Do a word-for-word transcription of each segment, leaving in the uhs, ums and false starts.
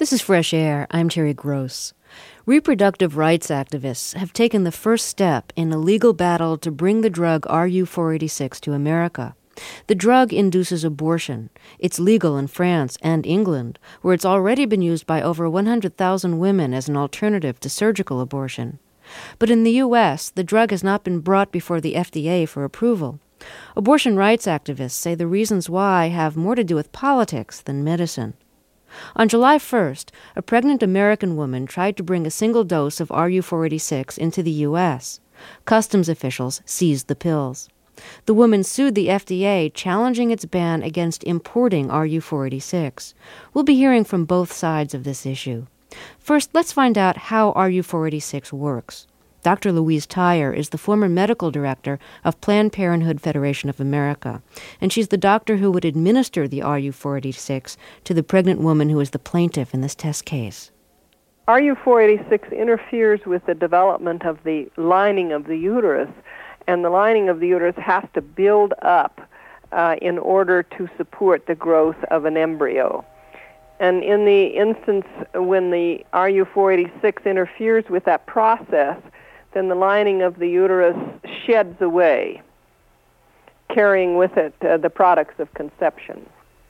This is Fresh Air. I'm Terry Gross. Reproductive rights activists have taken the first step in a legal battle to bring the drug R U four eighty-six to America. The drug induces abortion. It's legal in France and England, where it's already been used by over one hundred thousand women as an alternative to surgical abortion. But in the U S, the drug has not been brought before the F D A for approval. Abortion rights activists say the reasons why have more to do with politics than medicine. On July first, a pregnant American woman tried to bring a single dose of R U four eighty-six into the U S. Customs officials seized the pills. The woman sued the F D A, challenging its ban against importing R U four eighty-six. We'll be hearing from both sides of this issue. First, let's find out how R U four eighty-six works. Doctor Louise Tyer is the former medical director of Planned Parenthood Federation of America, and she's the doctor who would administer the R U four eighty-six to the pregnant woman who is the plaintiff in this test case. R U four eighty-six interferes with the development of the lining of the uterus, and the lining of the uterus has to build up uh, in order to support the growth of an embryo. And in the instance when the R U four eighty-six interferes with that process, then the lining of the uterus sheds away, carrying with it uh, the products of conception.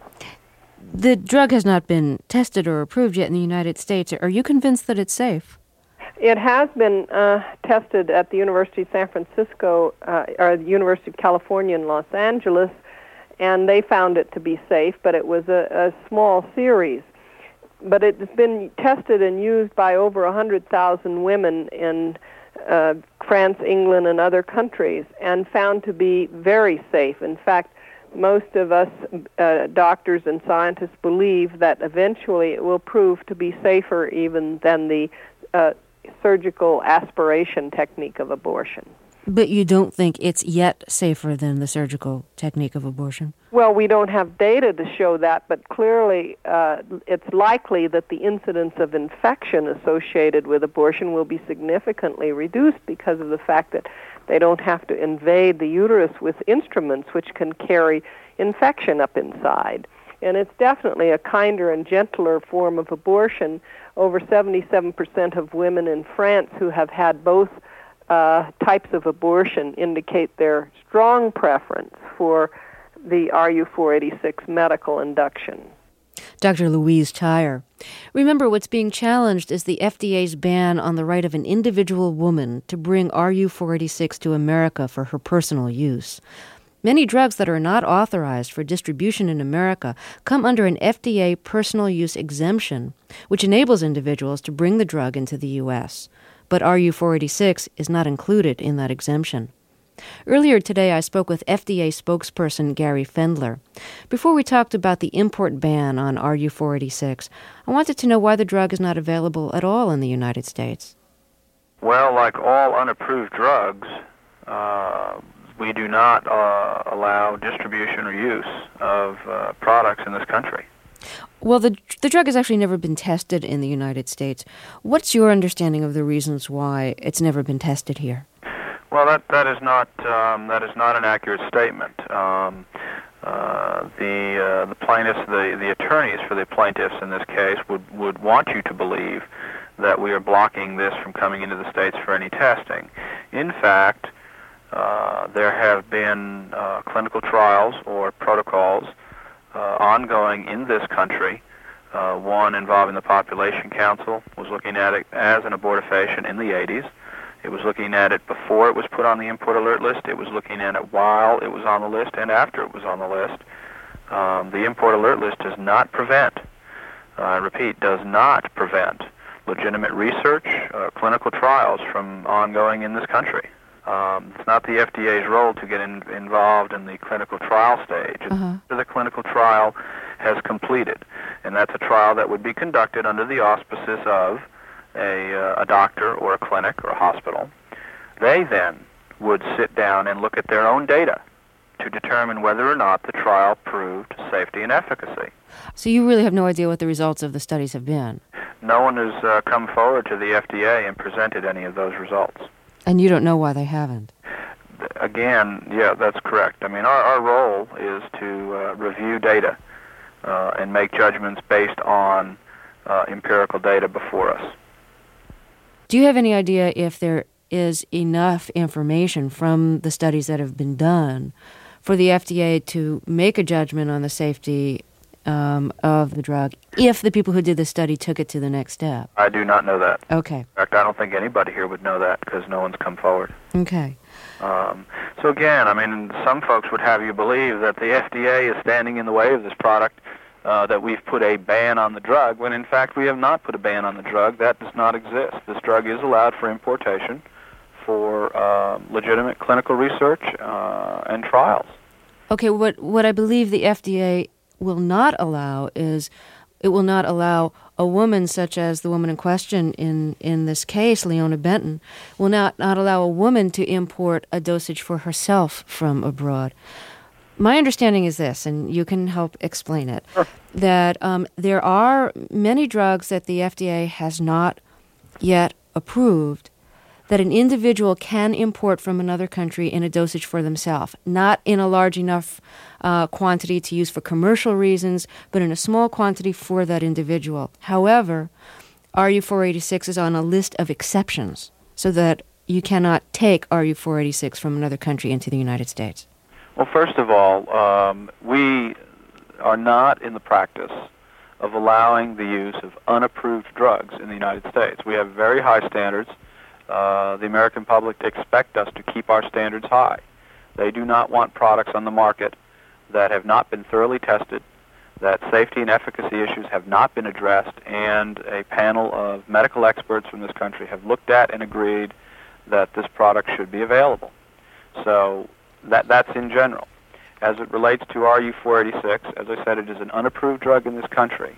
The drug has not been tested or approved yet in the United States. Are you convinced that it's safe? It has been uh, tested at the University of San Francisco, uh, or the University of California in Los Angeles, and they found it to be safe, but it was a, a small series. But it's been tested and used by over one hundred thousand women in uh, France, England, and other countries, and found to be very safe. In fact, most of us uh, doctors and scientists believe that eventually it will prove to be safer even than the uh, surgical aspiration technique of abortion. But you don't think it's yet safer than the surgical technique of abortion? Well, we don't have data to show that, but clearly uh, it's likely that the incidence of infection associated with abortion will be significantly reduced because of the fact that they don't have to invade the uterus with instruments which can carry infection up inside. And it's definitely a kinder and gentler form of abortion. Over seventy-seven percent of women in France who have had both uh, types of abortion indicate their strong preference for the R U four eighty-six medical induction. Doctor Louise Tyer. Remember, what's being challenged is the F D A's ban on the right of an individual woman to bring R U four eighty-six to America for her personal use. Many drugs that are not authorized for distribution in America come under an F D A personal use exemption, which enables individuals to bring the drug into the U S. But R U four eighty-six is not included in that exemption. Earlier today, I spoke with F D A spokesperson Gary Fendler. Before we talked about the import ban on R U four eighty-six, I wanted to know why the drug is not available at all in the United States. Well, like all unapproved drugs, uh, we do not uh, allow distribution or use of uh, products in this country. Well, the the drug has actually never been tested in the United States. What's your understanding of the reasons why it's never been tested here? Well, that that is not um, that is not an accurate statement. Um, uh, the uh, the plaintiffs, the, the attorneys for the plaintiffs in this case would, would want you to believe that we are blocking this from coming into the states for any testing. In fact, uh, there have been uh, clinical trials or protocols uh, ongoing in this country. Uh, one involving the Population Council was looking at it as an abortifacient in the eighties. It was looking at it before it was put on the import alert list. It was looking at it while it was on the list and after it was on the list. Um, the import alert list does not prevent, uh, I repeat, does not prevent legitimate research, uh, clinical trials from ongoing in this country. Um, it's not the F D A's role to get in, involved in the clinical trial stage. Uh-huh. The clinical trial has completed, and that's a trial that would be conducted under the auspices of A, uh, a doctor or a clinic or a hospital. They then would sit down and look at their own data to determine whether or not the trial proved safety and efficacy. So you really have no idea what the results of the studies have been? No one has uh, come forward to the F D A and presented any of those results. And you don't know why they haven't? Again, yeah, that's correct. I mean, our, our role is to uh, review data uh, and make judgments based on uh, empirical data before us. Do you have any idea if there is enough information from the studies that have been done for the F D A to make a judgment on the safety um, of the drug if the people who did the study took it to the next step? I do not know that. Okay. In fact, I don't think anybody here would know that because no one's come forward. Okay. Um, so again, I mean, some folks would have you believe that the F D A is standing in the way of this product, uh, that we've put a ban on the drug, when in fact we have not put a ban on the drug. That does not exist. This drug is allowed for importation for uh, legitimate clinical research uh, and trials. Okay, what what I believe the F D A will not allow is it will not allow a woman such as the woman in question in, in this case, Leona Benton, will not, not allow a woman to import a dosage for herself from abroad. My understanding is this, and you can help explain it, Sure. that um, there are many drugs that the F D A has not yet approved that an individual can import from another country in a dosage for themselves, not in a large enough uh, quantity to use for commercial reasons, but in a small quantity for that individual. However, R U four eighty-six is on a list of exceptions so that you cannot take R U four eighty-six from another country into the United States. Well, first of all, um, we are not in the practice of allowing the use of unapproved drugs in the United States. We have very high standards. Uh, the American public expect us to keep our standards high. They do not want products on the market that have not been thoroughly tested, that safety and efficacy issues have not been addressed, and a panel of medical experts from this country have looked at and agreed that this product should be available. So that that's in general. As it relates to R U four eighty-six, as I said, it is an unapproved drug in this country.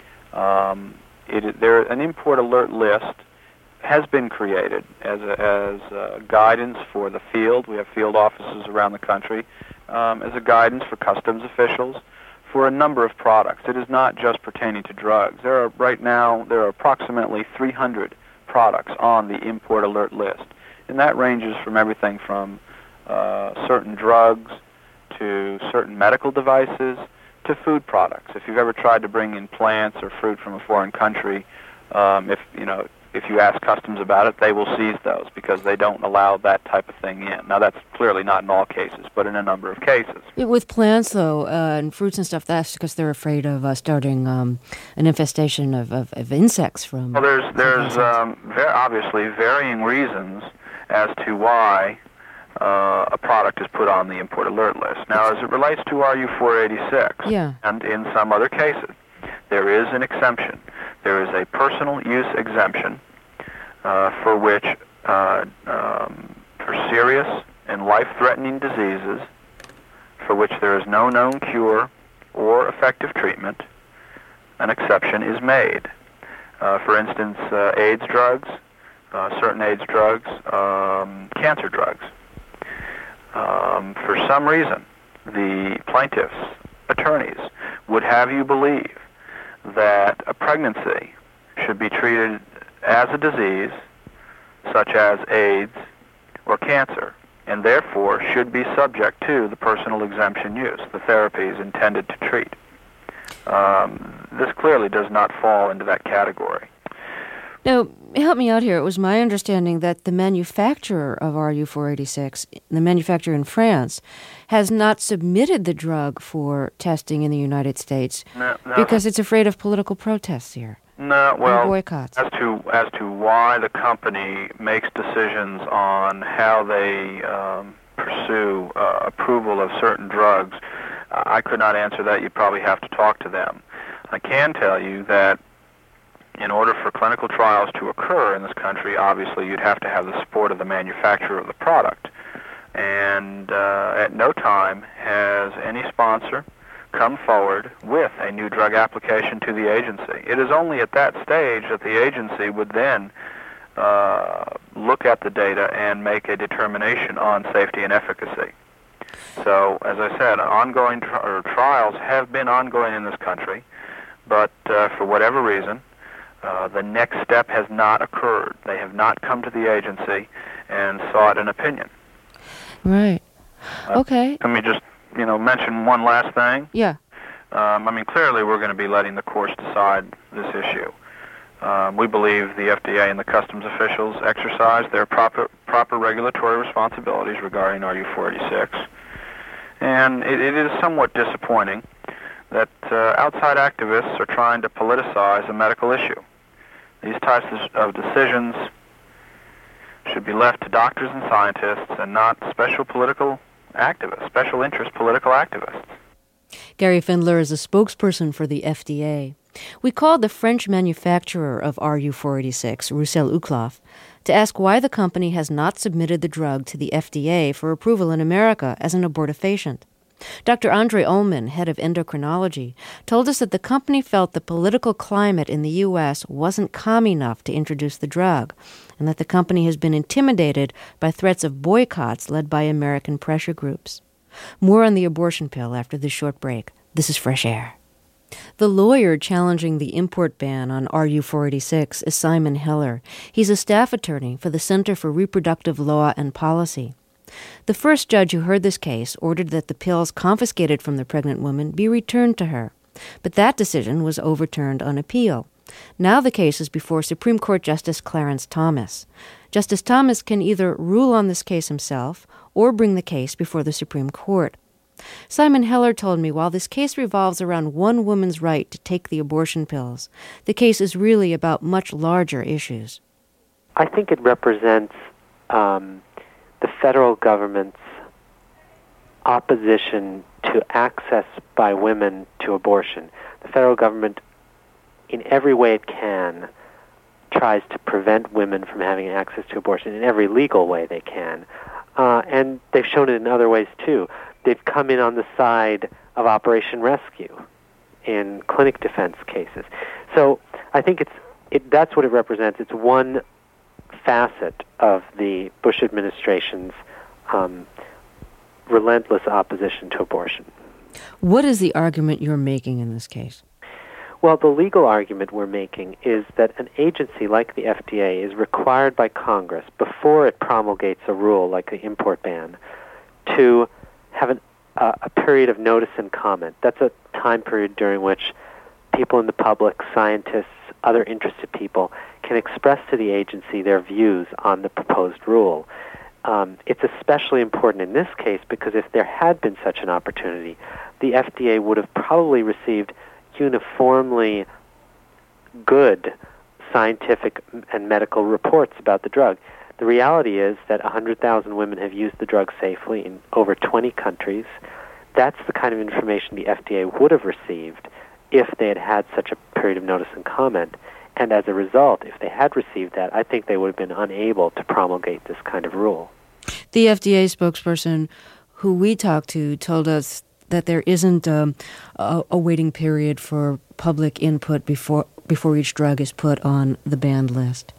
Um, it is, there an import alert list has been created as a, as a guidance for the field. We have field offices around the country um, as a guidance for customs officials for a number of products. It is not just pertaining to drugs. There are right now there are approximately three hundred products on the import alert list, and that ranges from everything from uh, certain drugs to certain medical devices to food products. If you've ever tried to bring in plants or fruit from a foreign country, um, if you know. If you ask customs about it, they will seize those because they don't allow that type of thing in. Now, that's clearly not in all cases, but in a number of cases. With plants, though, uh, and fruits and stuff, that's because they're afraid of uh, starting um, an infestation of, of, of insects from... Well, there's, there's um, very obviously varying reasons as to why uh, a product is put on the import alert list. Now, as it relates to R U four eighty-six, yeah. and in some other cases, there is an exemption. There is a personal use exemption uh, for which, uh, um, for serious and life-threatening diseases for which there is no known cure or effective treatment, an exception is made. Uh, for instance, uh, AIDS drugs, uh, certain AIDS drugs, um, cancer drugs. Um, for some reason, the plaintiffs' attorneys would have you believe that a pregnancy should be treated as a disease such as AIDS or cancer, and therefore should be subject to the personal exemption use, the therapies intended to treat. Um, this clearly does not fall into that category. Now, help me out here. It was my understanding that the manufacturer of R U four eighty-six, the manufacturer in France, has not submitted the drug for testing in the United States no, no. because it's afraid of political protests here. No, well, and boycotts. as to as to why the company makes decisions on how they um, pursue uh, approval of certain drugs, uh, I could not answer that. You'd probably have to talk to them. I can tell you that in order for clinical trials to occur in this country, obviously you'd have to have the support of the manufacturer of the product. And uh, at no time has any sponsor come forward with a new drug application to the agency. It is only at that stage that the agency would then uh, look at the data and make a determination on safety and efficacy. So, as I said, ongoing tri- or trials have been ongoing in this country, but uh, for whatever reason, uh, the next step has not occurred. They have not come to the agency and sought an opinion. Right. Uh, Okay. Let me just, you know, mention one last thing. Yeah. Um, I mean, clearly we're going to be letting the courts decide this issue. Um, we believe the F D A and the customs officials exercise their proper proper regulatory responsibilities regarding R U four eighty-six. And it, it is somewhat disappointing that uh, outside activists are trying to politicize a medical issue. These types of decisions should be left to doctors and scientists and not special political activists, special interest political activists. Gary Findler is a spokesperson for the F D A. We called the French manufacturer of R U four eighty-six, Roussel Uclaf, to ask why the company has not submitted the drug to the F D A for approval in America as an abortifacient. Doctor Andre Ullman, head of endocrinology, told us that the company felt the political climate in the U S wasn't calm enough to introduce the drug, and that the company has been intimidated by threats of boycotts led by American pressure groups. More on the abortion pill after this short break. This is Fresh Air. The lawyer challenging the import ban on R U four eighty-six is Simon Heller. He's a staff attorney for the Center for Reproductive Law and Policy. The first judge who heard this case ordered that the pills confiscated from the pregnant woman be returned to her. But that decision was overturned on appeal. Now the case is before Supreme Court Justice Clarence Thomas. Justice Thomas can either rule on this case himself or bring the case before the Supreme Court. Simon Heller told me while this case revolves around one woman's right to take the abortion pills, the case is really about much larger issues. I think it represents um, the federal government's opposition to access by women to abortion. The federal government, in every way it can, tries to prevent women from having access to abortion in every legal way they can. Uh, and they've shown it in other ways, too. They've come in on the side of Operation Rescue in clinic defense cases. So I think it's it, that's what it represents. It's one facet of the Bush administration's um, relentless opposition to abortion. What is the argument you're making in this case? Well, the legal argument we're making is that an agency like the F D A is required by Congress, before it promulgates a rule like the import ban, to have an, uh, a period of notice and comment. That's a time period during which people in the public, scientists, other interested people, can express to the agency their views on the proposed rule. Um, it's especially important in this case because if there had been such an opportunity, the F D A would have probably received uniformly good scientific and medical reports about the drug. The reality is that one hundred thousand women have used the drug safely in over twenty countries. That's the kind of information the F D A would have received if they had had such a period of notice and comment. And as a result, if they had received that, I think they would have been unable to promulgate this kind of rule. The F D A spokesperson who we talked to told us that there isn't um, a, a waiting period for public input before before each drug is put on the banned list.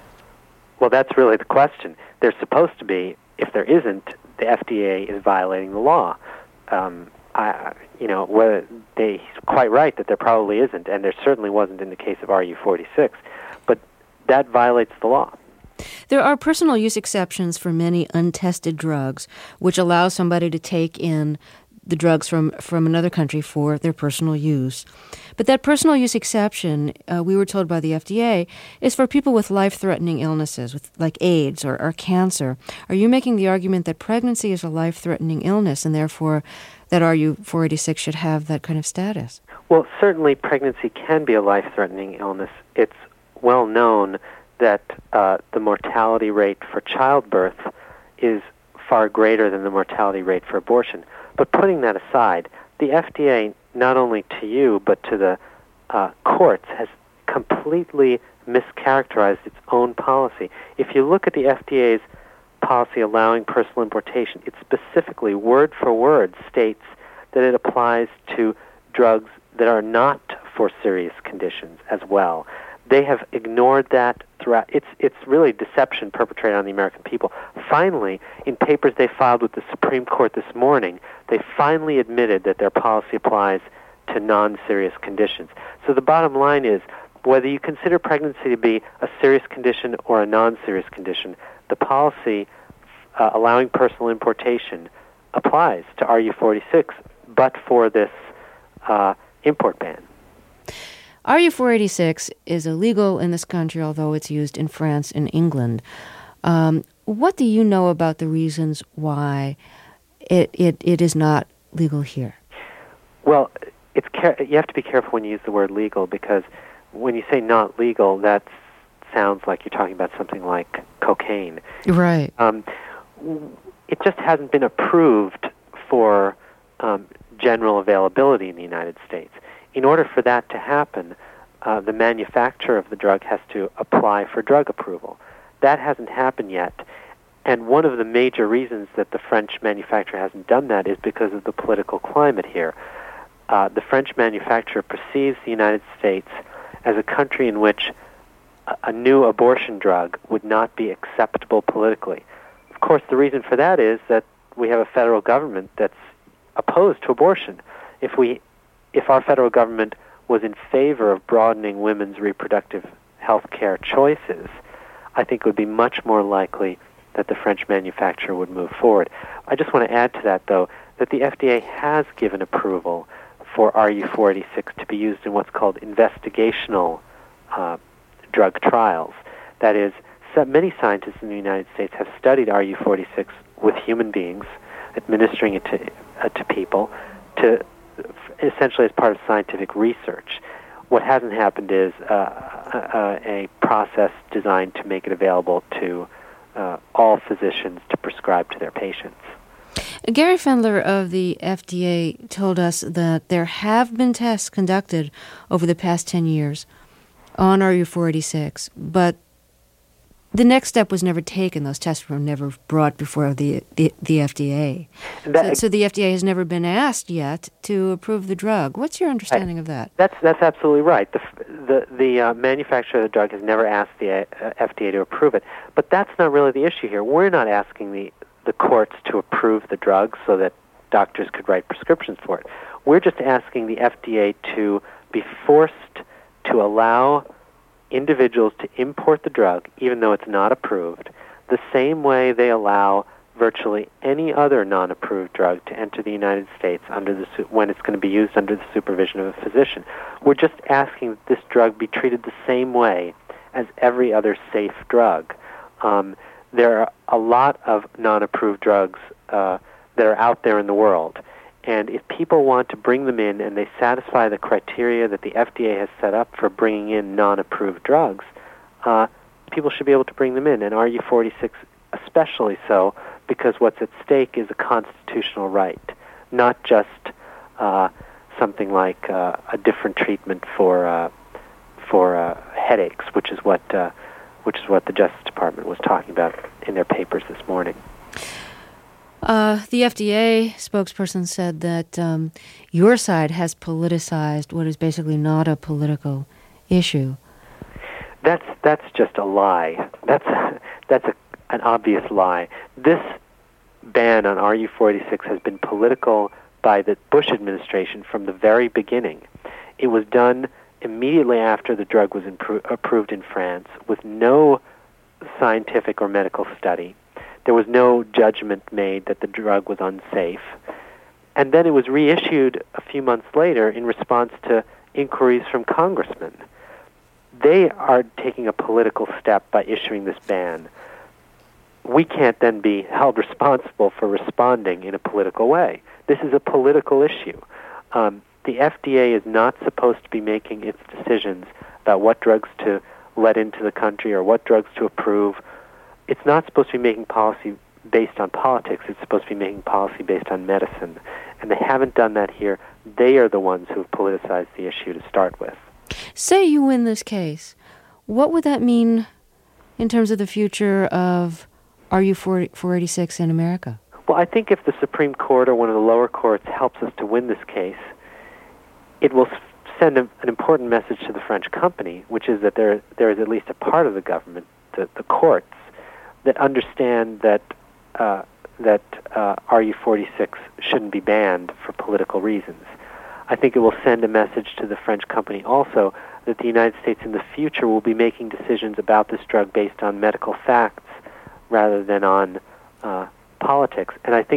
Well, that's really the question. There's supposed to be. If there isn't, the F D A is violating the law. Um, I, you know, whether they, he's quite right that there probably isn't, and there certainly wasn't in the case of R U four eighty-six, but that violates the law. There are personal use exceptions for many untested drugs, which allow somebody to take in the drugs from, from another country for their personal use. But that personal use exception, uh, we were told by the F D A, is for people with life-threatening illnesses, with like AIDS or, or cancer. Are you making the argument that pregnancy is a life-threatening illness and therefore that R U four eighty-six should have that kind of status? Well, certainly pregnancy can be a life-threatening illness. It's well known that uh, the mortality rate for childbirth is far greater than the mortality rate for abortion. But putting that aside, the F D A, not only to you, but to the uh, courts, has completely mischaracterized its own policy. If you look at the F D A's policy allowing personal importation, it specifically, word for word, states that it applies to drugs that are not for serious conditions as well. They have ignored that throughout. It's it's really deception perpetrated on the American people. Finally, in papers they filed with the Supreme Court this morning, they finally admitted that their policy applies to non-serious conditions. So the bottom line is, whether you consider pregnancy to be a serious condition or a non-serious condition, the policy uh, allowing personal importation applies to R U four eighty-six, but for this uh, import ban. R U four eighty-six is illegal in this country, although it's used in France and England. Um, what do you know about the reasons why it, it, it is not legal here? Well, it's you have to be careful when you use the word legal, because when you say not legal, that sounds like you're talking about something like cocaine. Right. Um, it just hasn't been approved for um, general availability in the United States. In order for that to happen, uh, the manufacturer of the drug has to apply for drug approval. That hasn't happened yet, and one of the major reasons that the French manufacturer hasn't done that is because of the political climate here. Uh, the French manufacturer perceives the United States as a country in which a, a new abortion drug would not be acceptable politically. Of course, the reason for that is that we have a federal government that's opposed to abortion. If we If our federal government was in favor of broadening women's reproductive health care choices, I think it would be much more likely that the French manufacturer would move forward. I just want to add to that, though, that the F D A has given approval for R U four eighty-six to be used in what's called investigational uh, drug trials. That is, so many scientists in the United States have studied R U four eighty-six with human beings, administering it to, uh, to people, to essentially as part of scientific research. What hasn't happened is uh, a, a process designed to make it available to uh, all physicians to prescribe to their patients. Gary Fendler of the F D A told us that there have been tests conducted over the past ten years on R U four eighty-six, but the next step was never taken. Those tests were never brought before the the, the F D A. That, so, so the F D A has never been asked yet to approve the drug. What's your understanding I, of that? That's that's absolutely right. The the, the uh, manufacturer of the drug has never asked the uh, F D A to approve it. But that's not really the issue here. We're not asking the, the courts to approve the drug so that doctors could write prescriptions for it. We're just asking the F D A to be forced to allow individuals to import the drug, even though it's not approved, the same way they allow virtually any other non-approved drug to enter the United States under the su- when it's going to be used under the supervision of a physician. We're just asking that this drug be treated the same way as every other safe drug. Um, there are a lot of non-approved drugs uh, that are out there in the world, and if people want to bring them in and they satisfy the criteria that the F D A has set up for bringing in non-approved drugs, uh, people should be able to bring them in, and R U four eighty-six especially so, because what's at stake is a constitutional right, not just uh, something like uh, a different treatment for uh, for uh, headaches, which is what uh, which is what the Justice Department was talking about in their papers this morning. Uh, the F D A spokesperson said that um, your side has politicized what is basically not a political issue. That's that's just a lie. That's a, that's a, an obvious lie. This ban on R U four eighty-six has been political by the Bush administration from the very beginning. It was done immediately after the drug was impro- approved in France with no scientific or medical study. There was no judgment made that the drug was unsafe. And then it was reissued a few months later in response to inquiries from congressmen. They are taking a political step by issuing this ban. We can't then be held responsible for responding in a political way. This is a political issue. Um, the F D A is not supposed to be making its decisions about what drugs to let into the country or what drugs to approve. It's not supposed to be making policy based on politics. It's supposed to be making policy based on medicine. And they haven't done that here. They are the ones who have politicized the issue to start with. Say you win this case. What would that mean in terms of the future of R U four eighty-six in America? Well, I think if the Supreme Court or one of the lower courts helps us to win this case, it will send a, an important message to the French company, which is that there there is at least a part of the government, the, the courts, that understand that uh, that uh, R U four eighty-six shouldn't be banned for political reasons. I think it will send a message to the French company also that the United States in the future will be making decisions about this drug based on medical facts rather than on uh, politics. And I think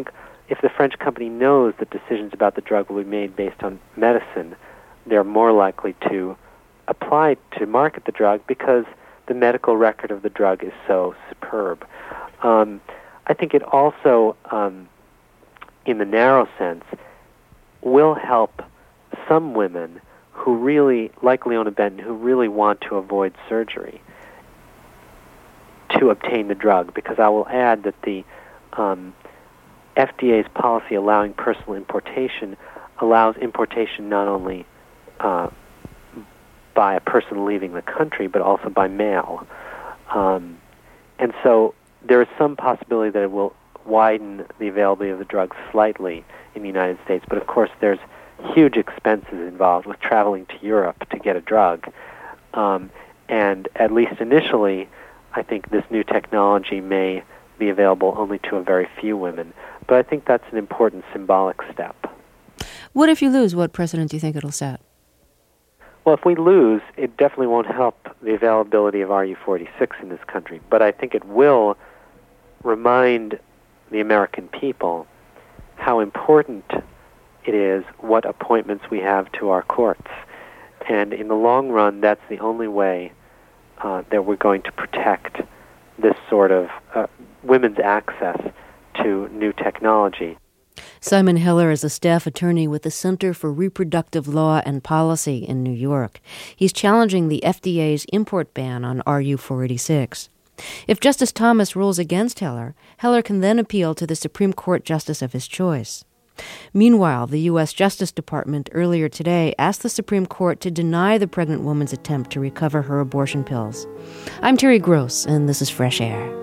if the French company knows that decisions about the drug will be made based on medicine, they're more likely to apply to market the drug because the medical record of the drug is so superb. Um, I think it also, um, in the narrow sense, will help some women who really, like Leona Benton, who really want to avoid surgery to obtain the drug, because I will add that the um, F D A's policy allowing personal importation allows importation not only uh, by a person leaving the country, but also by mail. Um, and so there is some possibility that it will widen the availability of the drug slightly in the United States, but of course there's huge expenses involved with traveling to Europe to get a drug. Um, and at least initially, I think this new technology may be available only to a very few women. But I think that's an important symbolic step. What if you lose? What precedent do you think it'll set? Well, if we lose, it definitely won't help the availability of R U forty-six in this country. But I think it will remind the American people how important it is what appointments we have to our courts. And in the long run, that's the only way uh, that we're going to protect this sort of uh, women's access to new technology. Simon Heller is a staff attorney with the Center for Reproductive Law and Policy in New York. He's challenging the F D A's import ban on R U four eighty-six. If Justice Thomas rules against Heller, Heller can then appeal to the Supreme Court justice of his choice. Meanwhile, the U S Justice Department earlier today asked the Supreme Court to deny the pregnant woman's attempt to recover her abortion pills. I'm Terry Gross, and this is Fresh Air.